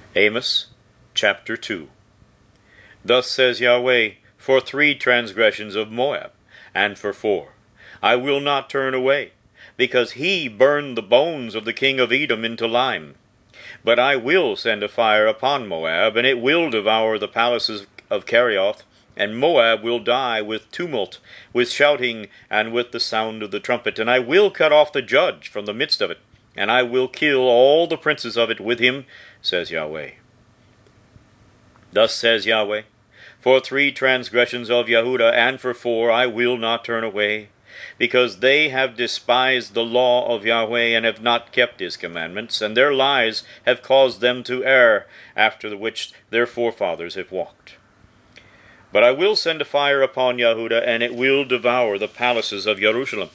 Amos chapter 2. Thus says Yahweh, for 3 transgressions of Moab, and for 4, I will not turn away, because he burned the bones of the king of Edom into lime. But I will send a fire upon Moab, and it will devour the palaces of Kerioth, and Moab will die with tumult, with shouting, and with the sound of the trumpet. And I will cut off the judge from the midst of it, and I will kill all the princes of it with him, says Yahweh. Thus says Yahweh, for 3 transgressions of Yehudah, and for 4, I will not turn away, because they have despised the law of Yahweh, and have not kept his commandments, and their lies have caused them to err, after the which their forefathers have walked. But I will send a fire upon Yehudah, and it will devour the palaces of Jerusalem.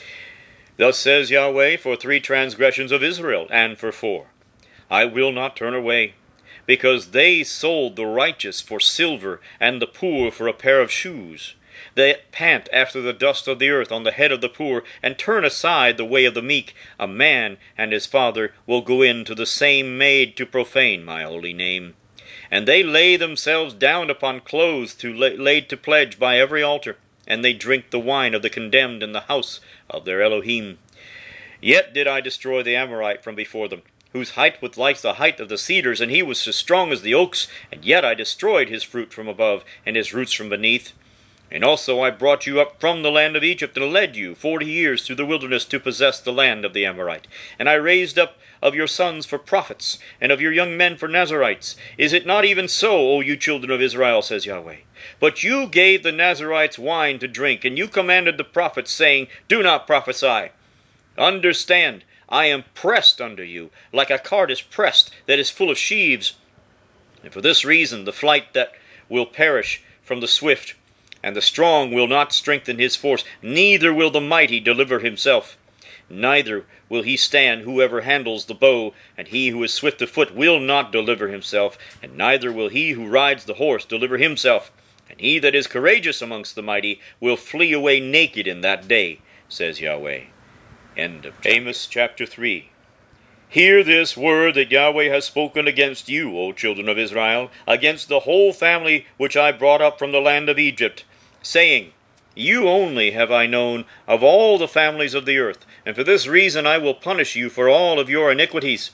Thus says Yahweh, for 3 transgressions of Israel, and for 4, I will not turn away, because they sold the righteous for silver, and the poor for a pair of shoes. They pant after the dust of the earth on the head of the poor, and turn aside the way of the meek. A man and his father will go in to the same maid to profane my holy name. And they lay themselves down upon clothes laid to pledge by every altar, and they drink the wine of the condemned in the house of their Elohim. Yet did I destroy the Amorite from before them, whose height was like the height of the cedars, and he was as strong as the oaks, and yet I destroyed his fruit from above, and his roots from beneath. And also I brought you up from the land of Egypt, and led you 40 years through the wilderness to possess the land of the Amorite. And I raised up of your sons for prophets, and of your young men for Nazarites. Is it not even so, O you children of Israel, says Yahweh? But you gave the Nazarites wine to drink, and you commanded the prophets, saying, Do not prophesy. Understand, I am pressed under you, like a cart is pressed that is full of sheaves. And for this reason the flight that will perish from the swift, and the strong will not strengthen his force, neither will the mighty deliver himself. Neither will he stand whoever handles the bow, and he who is swift of foot will not deliver himself, and neither will he who rides the horse deliver himself. And he that is courageous amongst the mighty will flee away naked in that day, says Yahweh. End of Amos chapter 3. Hear this word that Yahweh has spoken against you, O children of Israel, against the whole family which I brought up from the land of Egypt, saying, You only have I known of all the families of the earth, and for this reason I will punish you for all of your iniquities.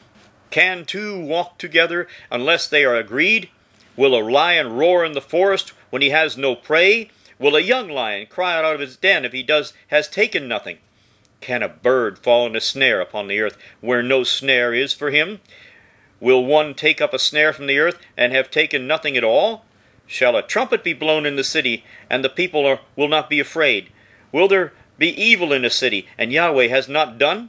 Can 2 walk together unless they are agreed? Will a lion roar in the forest when he has no prey? Will a young lion cry out of his den if he has taken nothing? Can a bird fall in a snare upon the earth where no snare is for him? Will one take up a snare from the earth and have taken nothing at all? Shall a trumpet be blown in the city, and the people will not be afraid? Will there be evil in a city, and Yahweh has not done?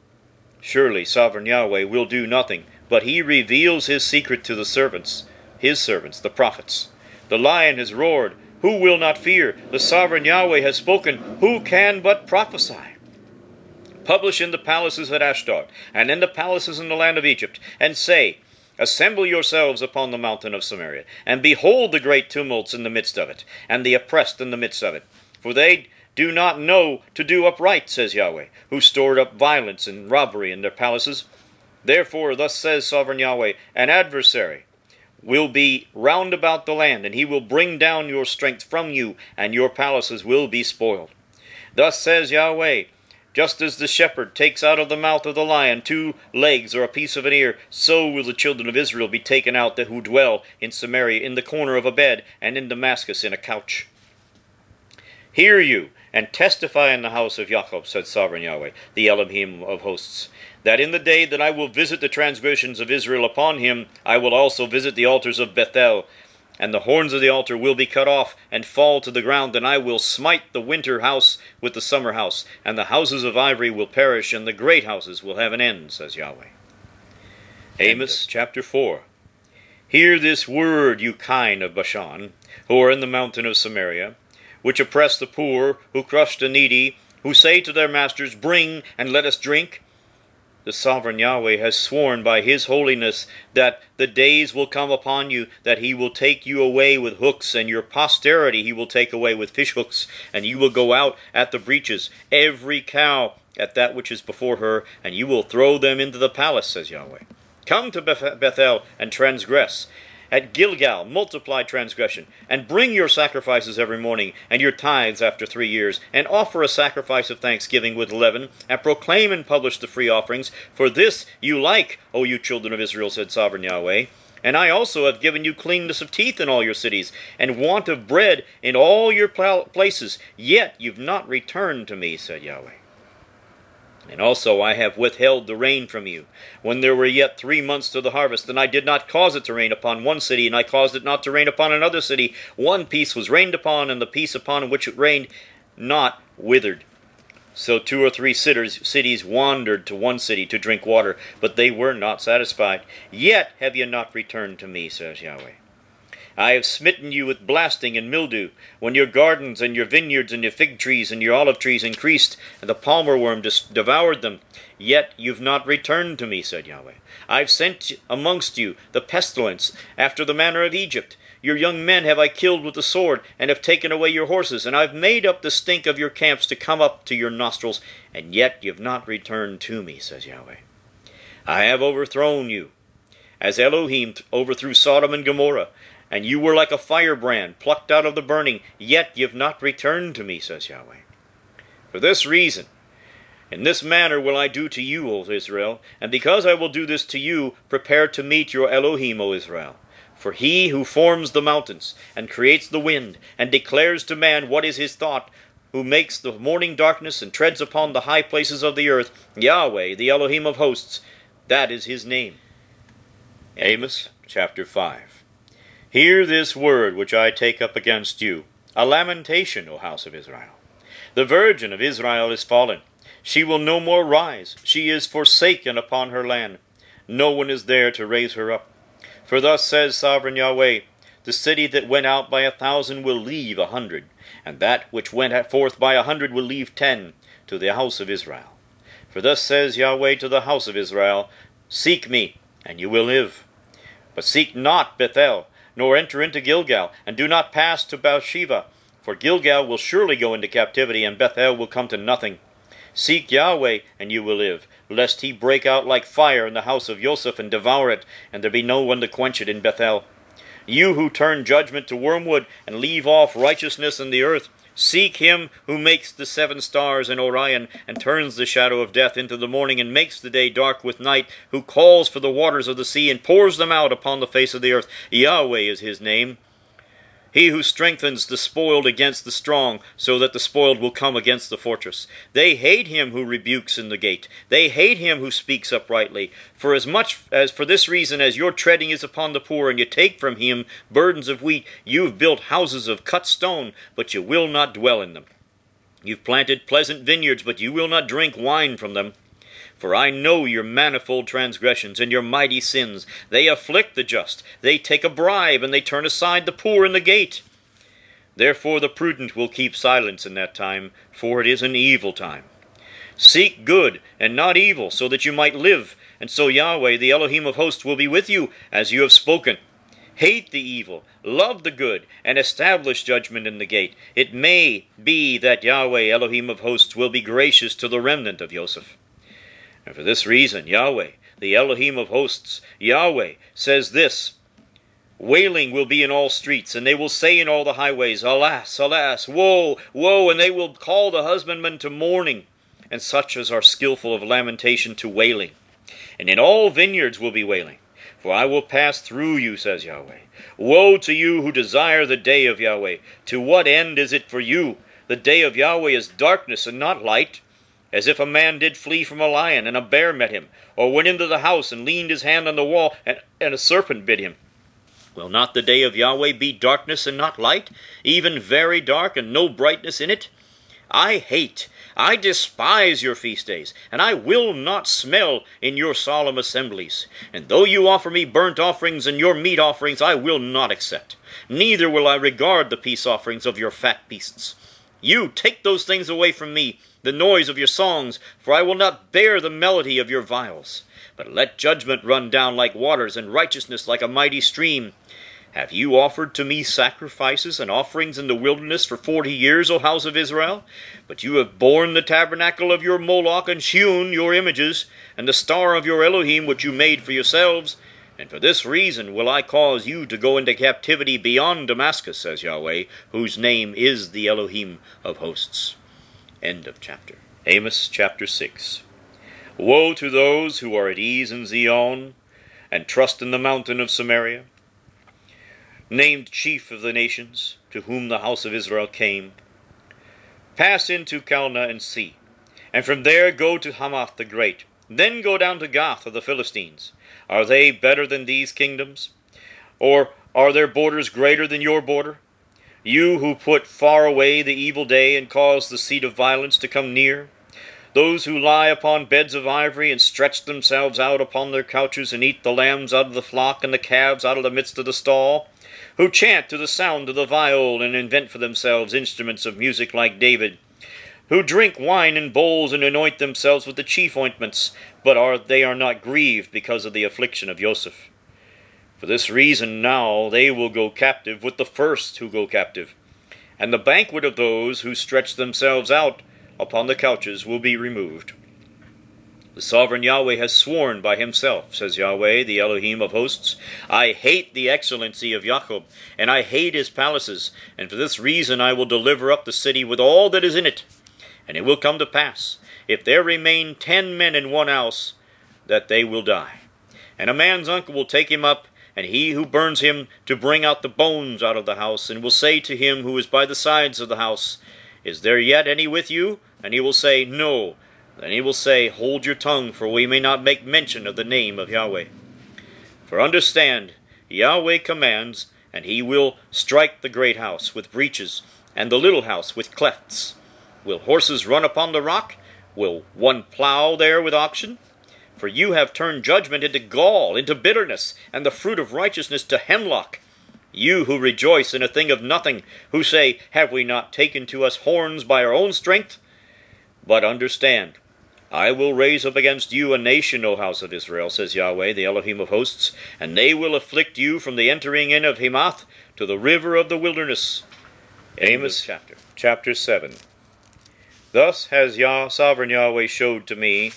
Surely sovereign Yahweh will do nothing, but he reveals his secret to his servants, the prophets. The lion has roared, who will not fear? The sovereign Yahweh has spoken, who can but prophesy? Publish in the palaces at Ashdod, and in the palaces in the land of Egypt, and say, Assemble yourselves upon the mountain of Samaria, and behold the great tumults in the midst of it, and the oppressed in the midst of it. For they do not know to do upright, says Yahweh, who stored up violence and robbery in their palaces. Therefore, thus says sovereign Yahweh, an adversary will be round about the land, and he will bring down your strength from you, and your palaces will be spoiled. Thus says Yahweh, just as the shepherd takes out of the mouth of the lion 2 legs or a piece of an ear, so will the children of Israel be taken out who dwell in Samaria, in the corner of a bed, and in Damascus in a couch. Hear you, and testify in the house of Jacob, said sovereign Yahweh, the Elohim of hosts, that in the day that I will visit the transgressions of Israel upon him, I will also visit the altars of Bethel, and the horns of the altar will be cut off and fall to the ground, and I will smite the winter house with the summer house, and the houses of ivory will perish, and the great houses will have an end, says Yahweh. Amos chapter 4. Hear this word, you kine of Bashan, who are in the mountain of Samaria, which oppress the poor, who crush the needy, who say to their masters, Bring, and let us drink. The sovereign Yahweh has sworn by his holiness that the days will come upon you, that he will take you away with hooks, and your posterity he will take away with fish hooks, and you will go out at the breaches, every cow at that which is before her, and you will throw them into the palace, says Yahweh. Come to Bethel and transgress. At Gilgal multiply transgression, and bring your sacrifices every morning, and your tithes after 3 years, and offer a sacrifice of thanksgiving with leaven, and proclaim and publish the free offerings. For this you like, O you children of Israel, said Sovereign Yahweh. And I also have given you cleanness of teeth in all your cities, and want of bread in all your places. Yet you've not returned to me, said Yahweh. And also I have withheld the rain from you, when there were yet 3 months to the harvest, and I did not cause it to rain upon one city, and I caused it not to rain upon another city. One piece was rained upon, and the piece upon which it rained not withered. So 2 or 3 cities wandered to one city to drink water, but they were not satisfied. Yet have ye not returned to me, says Yahweh. I have smitten you with blasting and mildew, when your gardens and your vineyards and your fig trees and your olive trees increased, and the palmer worm devoured them. Yet you've not returned to me, said Yahweh. I've sent amongst you the pestilence, after the manner of Egypt. Your young men have I killed with the sword, and have taken away your horses, and I've made up the stink of your camps to come up to your nostrils, and yet you've not returned to me, says Yahweh. I have overthrown you, as Elohim overthrew Sodom and Gomorrah, and you were like a firebrand plucked out of the burning, yet you've not returned to me, says Yahweh. For this reason, in this manner will I do to you, O Israel, and because I will do this to you, prepare to meet your Elohim, O Israel. For he who forms the mountains, and creates the wind, and declares to man what is his thought, who makes the morning darkness, and treads upon the high places of the earth, Yahweh, the Elohim of hosts, that is his name. Amos chapter 5. Hear this word which I take up against you, a lamentation, O house of Israel. The virgin of Israel is fallen. She will no more rise. She is forsaken upon her land. No one is there to raise her up. For thus says Sovereign Yahweh, the city that went out by 1,000 will leave 100, and that which went forth by 100 will leave 10 to the house of Israel. For thus says Yahweh to the house of Israel, Seek me, and you will live. But seek not Bethel, nor enter into Gilgal, and do not pass to Beersheba, for Gilgal will surely go into captivity, and Bethel will come to nothing. Seek Yahweh, and you will live, lest he break out like fire in the house of Joseph, and devour it, and there be no one to quench it in Bethel. You who turn judgment to wormwood, and leave off righteousness in the earth, seek him who makes the 7 stars in Orion, and turns the shadow of death into the morning, and makes the day dark with night, who calls for the waters of the sea, and pours them out upon the face of the earth. Yahweh is his name. He who strengthens the spoiled against the strong, so that the spoiled will come against the fortress. They hate him who rebukes in the gate. They hate him who speaks uprightly. For as much as for this reason as your treading is upon the poor, and you take from him burdens of wheat, you've built houses of cut stone, but you will not dwell in them. You've planted pleasant vineyards, but you will not drink wine from them. For I know your manifold transgressions and your mighty sins. They afflict the just. They take a bribe, and they turn aside the poor in the gate. Therefore the prudent will keep silence in that time, for it is an evil time. Seek good and not evil, so that you might live, and so Yahweh, the Elohim of hosts, will be with you, as you have spoken. Hate the evil, love the good, and establish judgment in the gate. It may be that Yahweh, Elohim of hosts, will be gracious to the remnant of Joseph. And for this reason, Yahweh, the Elohim of hosts, Yahweh, says this, Wailing will be in all streets, and they will say in all the highways, Alas, alas, woe, woe, and they will call the husbandman to mourning, and such as are skillful of lamentation to wailing. And in all vineyards will be wailing, for I will pass through you, says Yahweh. Woe to you who desire the day of Yahweh! To what end is it for you? The day of Yahweh is darkness and not light. As if a man did flee from a lion, and a bear met him, or went into the house, and leaned his hand on the wall, and a serpent bit him. Will not the day of Yahweh be darkness and not light, even very dark, and no brightness in it? I despise your feast days, and I will not smell in your solemn assemblies. And though you offer me burnt offerings and your meat offerings, I will not accept. Neither will I regard the peace offerings of your fat beasts. You take those things away from me, the noise of your songs, for I will not bear the melody of your viols. But let judgment run down like waters, and righteousness like a mighty stream. Have you offered to me sacrifices and offerings in the wilderness for 40 years, O house of Israel? But you have borne the tabernacle of your Moloch, and hewn your images, and the star of your Elohim which you made for yourselves. And for this reason will I cause you to go into captivity beyond Damascus, says Yahweh, whose name is the Elohim of hosts. End of chapter. Amos chapter 6. Woe to those who are at ease in Zion, and trust in the mountain of Samaria, named chief of the nations, to whom the house of Israel came. Pass into Calneh and see, and from there go to Hamath the great. Then go down to Gath of the Philistines. Are they better than these kingdoms? Or are their borders greater than your border? You who put far away the evil day and cause the seat of violence to come near, those who lie upon beds of ivory and stretch themselves out upon their couches and eat the lambs out of the flock and the calves out of the midst of the stall, who chant to the sound of the viol and invent for themselves instruments of music like David, who drink wine in bowls and anoint themselves with the chief ointments, but they are not grieved because of the affliction of Joseph. For this reason now they will go captive with the first who go captive, and the banquet of those who stretch themselves out upon the couches will be removed. The sovereign Yahweh has sworn by himself, says Yahweh, the Elohim of hosts, I hate the excellency of Jacob, and I hate his palaces, and for this reason I will deliver up the city with all that is in it. And it will come to pass, if there remain 10 men in one house, that they will die. And a man's uncle will take him up, and he who burns him to bring out the bones out of the house, and will say to him who is by the sides of the house, Is there yet any with you? And he will say, No. Then he will say, Hold your tongue, for we may not make mention of the name of Yahweh. For understand, Yahweh commands, and he will strike the great house with breaches, and the little house with clefts. Will horses run upon the rock? Will one plow there with oxen? For you have turned judgment into gall, into bitterness, and the fruit of righteousness to hemlock. You who rejoice in a thing of nothing, who say, Have we not taken to us horns by our own strength? But understand, I will raise up against you a nation, O house of Israel, says Yahweh, the Elohim of hosts, and they will afflict you from the entering in of Hamath to the river of the wilderness. Amos chapter 7. Thus has sovereign Yahweh showed to me,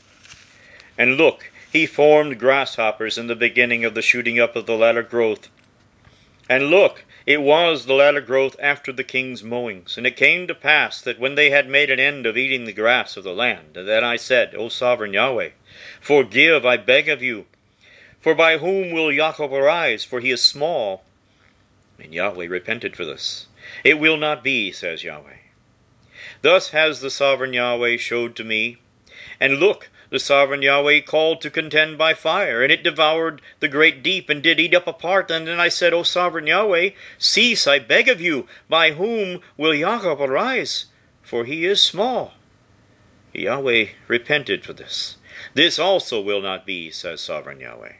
and look, he formed grasshoppers in the beginning of the shooting up of the latter growth. And look, it was the latter growth after the king's mowings. And it came to pass that when they had made an end of eating the grass of the land, then I said, O sovereign Yahweh, forgive, I beg of you. For by whom will Jacob arise? For he is small. And Yahweh repented for this. It will not be, says Yahweh. Thus has the sovereign Yahweh showed to me. And look, the sovereign Yahweh called to contend by fire, and it devoured the great deep, and did eat up a part. And then I said, O sovereign Yahweh, cease, I beg of you. By whom will Jacob arise? For he is small. Yahweh repented for this. This also will not be, says sovereign Yahweh.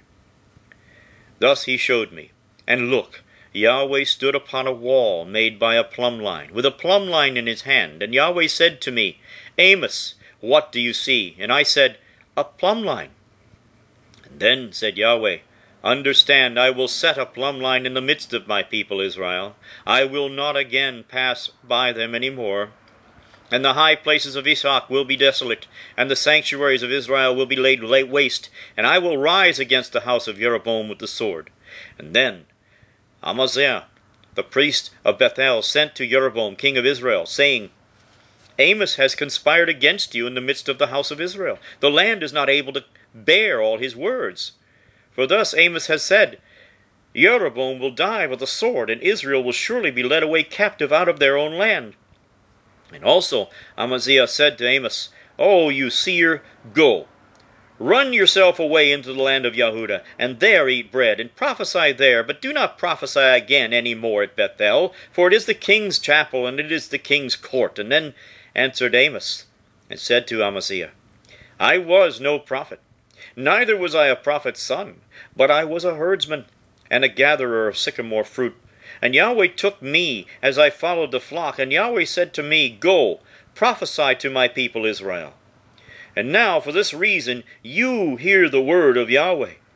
Thus he showed me. And look, Yahweh stood upon a wall made by a plumb line, with a plumb line in his hand. And Yahweh said to me, Amos, what do you see? And I said, A plumb line. And then said Yahweh, Understand, I will set a plumb line in the midst of my people Israel. I will not again pass by them any more. And the high places of Ishak will be desolate, and the sanctuaries of Israel will be laid waste. And I will rise against the house of Jeroboam with the sword. And then Amaziah, the priest of Bethel, sent to Jeroboam, king of Israel, saying, Amos has conspired against you in the midst of the house of Israel. The land is not able to bear all his words. For thus Amos has said, Jeroboam will die with a sword, and Israel will surely be led away captive out of their own land. And also Amaziah said to Amos, O you seer, go. Run yourself away into the land of Yehudah, and there eat bread, and prophesy there, but do not prophesy again any more at Bethel, for it is the king's chapel, and it is the king's court. And then answered Amos, and said to Amaziah, I was no prophet, neither was I a prophet's son, but I was a herdsman, and a gatherer of sycamore fruit. And Yahweh took me as I followed the flock, and Yahweh said to me, Go, prophesy to my people Israel. And now, for this reason, you hear the word of Yahweh.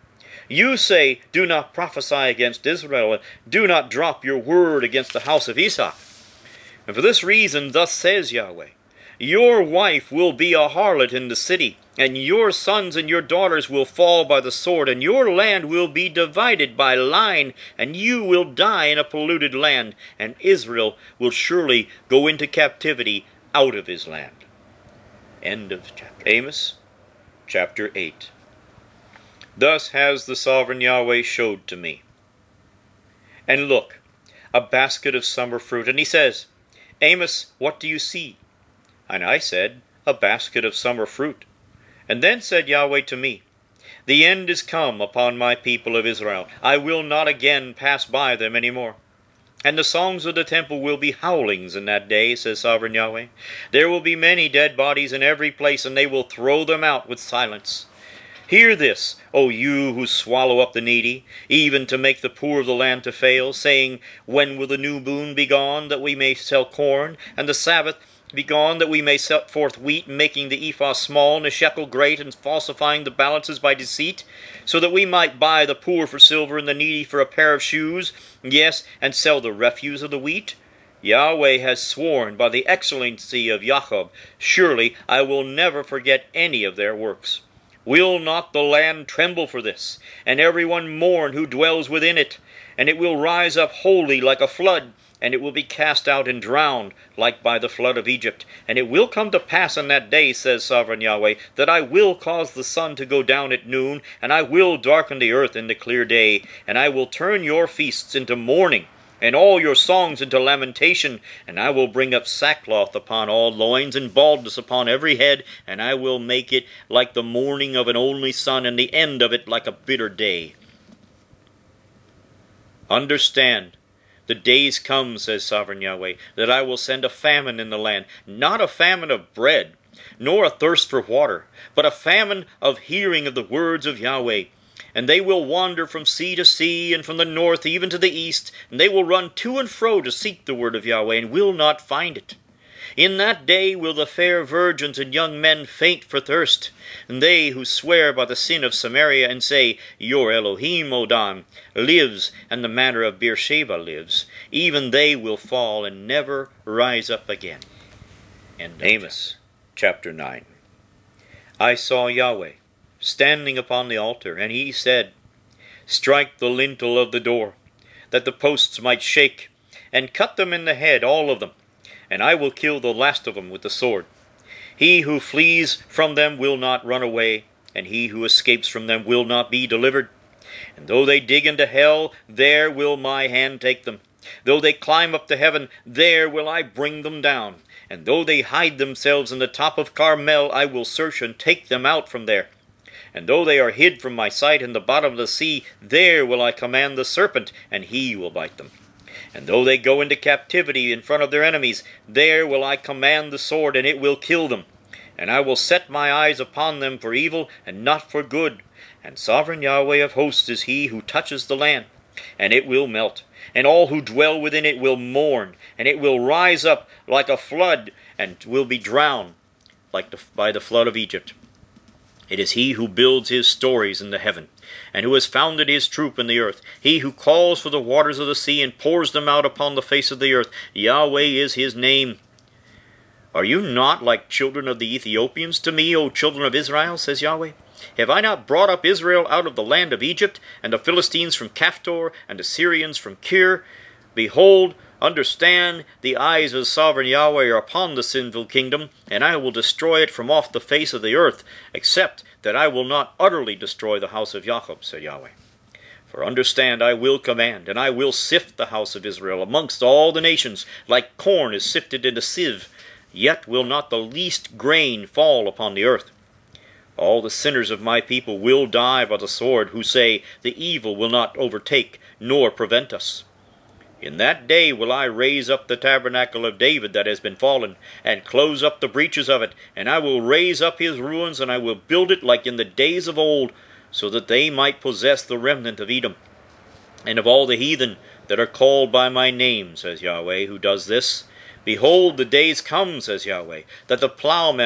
You say, do not prophesy against Israel, and do not drop your word against the house of Esau. And for this reason, thus says Yahweh, your wife will be a harlot in the city, and your sons and your daughters will fall by the sword, and your land will be divided by line, and you will die in a polluted land, and Israel will surely go into captivity out of his land. End of chapter. Amos, chapter 8. Thus has the sovereign Yahweh showed to me. And look, a basket of summer fruit. And he says, Amos, what do you see? And I said, a basket of summer fruit. And then said Yahweh to me, the end is come upon my people of Israel. I will not again pass by them any more. And the songs of the temple will be howlings in that day, says sovereign Yahweh. There will be many dead bodies in every place, and they will throw them out with silence. Hear this, O you who swallow up the needy, even to make the poor of the land to fail, saying, when will the new moon be gone, that we may sell corn, and the Sabbath be gone, that we may set forth wheat, making the ephah small and the shekel great, and falsifying the balances by deceit, so that we might buy the poor for silver and the needy for a pair of shoes, yes, and sell the refuse of the wheat? Yahweh has sworn by the excellency of Jacob, surely I will never forget any of their works. Will not the land tremble for this, and everyone mourn who dwells within it? And it will rise up wholly like a flood, and it will be cast out and drowned, like by the flood of Egypt. And it will come to pass in that day, says sovereign Yahweh, that I will cause the sun to go down at noon, and I will darken the earth in the clear day, and I will turn your feasts into mourning, and all your songs into lamentation, and I will bring up sackcloth upon all loins, and baldness upon every head, and I will make it like the mourning of an only son, and the end of it like a bitter day. Understand, the days come, says sovereign Yahweh, that I will send a famine in the land, not a famine of bread, nor a thirst for water, but a famine of hearing of the words of Yahweh. And they will wander from sea to sea, and from the north even to the east, and they will run to and fro to seek the word of Yahweh, and will not find it. In that day will the fair virgins and young men faint for thirst, and they who swear by the sin of Samaria, and say, your Elohim, O Dan, lives, and the manner of Beersheba lives, even they will fall and never rise up again. And Amos, chapter 9. I saw Yahweh standing upon the altar, and he said, strike the lintel of the door, that the posts might shake, and cut them in the head, all of them, and I will kill the last of them with the sword. He who flees from them will not run away, and he who escapes from them will not be delivered. And though they dig into hell, there will my hand take them. Though they climb up to heaven, there will I bring them down. And though they hide themselves in the top of Carmel, I will search and take them out from there. And though they are hid from my sight in the bottom of the sea, there will I command the serpent, and he will bite them. And though they go into captivity in front of their enemies, there will I command the sword, and it will kill them. And I will set my eyes upon them for evil, and not for good. And sovereign Yahweh of hosts is he who touches the land, and it will melt, and all who dwell within it will mourn, and it will rise up like a flood, and will be drowned by the flood of Egypt. It is he who builds his stories in the heaven, and who has founded his troop in the earth. He who calls for the waters of the sea, and pours them out upon the face of the earth. Yahweh is his name. Are you not like children of the Ethiopians to me, O children of Israel, says Yahweh? Have I not brought up Israel out of the land of Egypt, and the Philistines from Caphtor, and the Syrians from Kir? Behold, understand, the eyes of sovereign Yahweh are upon the sinful kingdom, and I will destroy it from off the face of the earth, except that I will not utterly destroy the house of Jacob, said Yahweh. For understand, I will command, and I will sift the house of Israel amongst all the nations, like corn is sifted in a sieve, yet will not the least grain fall upon the earth. All the sinners of my people will die by the sword, who say, the evil will not overtake, nor prevent us. In that day will I raise up the tabernacle of David that has been fallen, and close up the breaches of it, and I will raise up his ruins, and I will build it like in the days of old, so that they might possess the remnant of Edom, and of all the heathen that are called by my name, says Yahweh, who does this. Behold, the days come, says Yahweh, that the plowman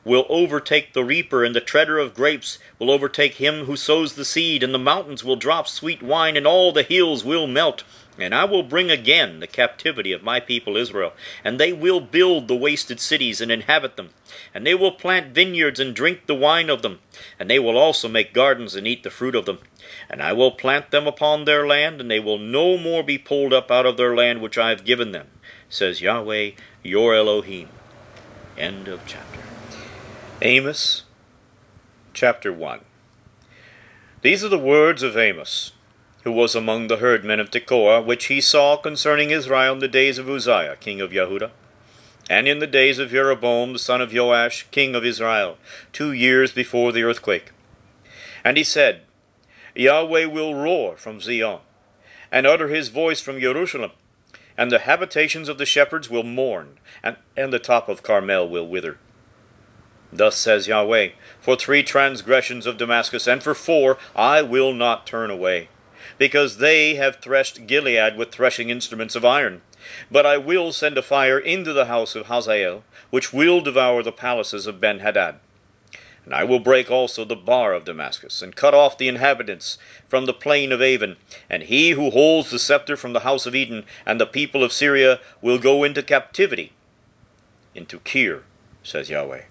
will overtake the reaper, and the treader of grapes will overtake him who sows the seed, and the mountains will drop sweet wine, and all the hills will melt. And I will bring again the captivity of my people Israel, and they will build the wasted cities and inhabit them, and they will plant vineyards and drink the wine of them, and they will also make gardens and eat the fruit of them. And I will plant them upon their land, and they will no more be pulled up out of their land which I have given them, says Yahweh your Elohim. End of chapter. Amos, chapter 1. These are the words of Amos, who was among the herdmen of Tekoa, which he saw concerning Israel in the days of Uzziah, king of Yehudah, and in the days of Jeroboam, the son of Joash, king of Israel, 2 years before the earthquake. And he said, Yahweh will roar from Zion, and utter his voice from Jerusalem, and the habitations of the shepherds will mourn, and the top of Carmel will wither. Thus says Yahweh, for 3 transgressions of Damascus, and for 4 I will not turn away, because they have threshed Gilead with threshing instruments of iron. But I will send a fire into the house of Hazael, which will devour the palaces of Ben-Hadad. And I will break also the bar of Damascus, and cut off the inhabitants from the plain of Avon. And he who holds the scepter from the house of Eden, and the people of Syria, will go into captivity, into Kir, says Yahweh.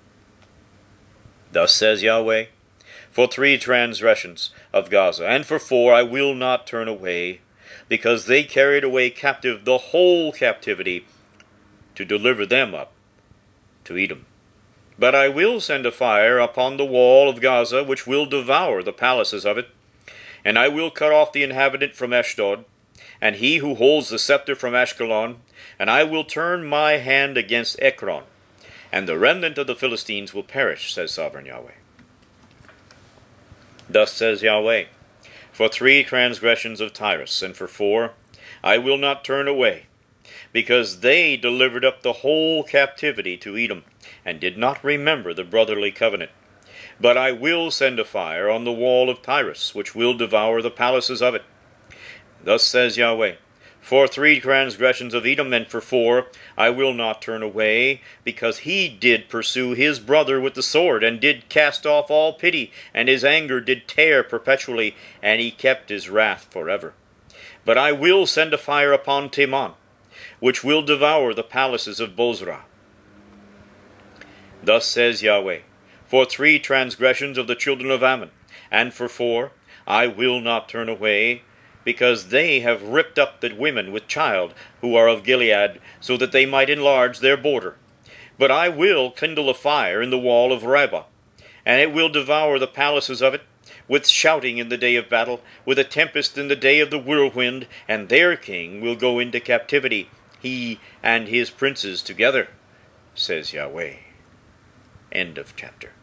Thus says Yahweh, for 3 transgressions of Gaza, and for 4 I will not turn away, because they carried away captive the whole captivity, to deliver them up to Edom. But I will send a fire upon the wall of Gaza, which will devour the palaces of it. And I will cut off the inhabitant from Ashdod, and he who holds the scepter from Ashkelon, and I will turn my hand against Ekron, and the remnant of the Philistines will perish, says Sovereign Yahweh. Thus says Yahweh, for 3 transgressions of Tyrus, and for 4 I will not turn away, because they delivered up the whole captivity to Edom, and did not remember the brotherly covenant. But I will send a fire on the wall of Tyrus, which will devour the palaces of it. Thus says Yahweh, for 3 transgressions of Edom, and for 4 I will not turn away, because he did pursue his brother with the sword, and did cast off all pity, and his anger did tear perpetually, and he kept his wrath forever. But I will send a fire upon Teman, which will devour the palaces of Bozrah. Thus says Yahweh, for 3 transgressions of the children of Ammon, and for 4 I will not turn away, because they have ripped up the women with child who are of Gilead, so that they might enlarge their border. But I will kindle a fire in the wall of Rabbah, and it will devour the palaces of it, with shouting in the day of battle, with a tempest in the day of the whirlwind, and their king will go into captivity, he and his princes together, says Yahweh. End of chapter.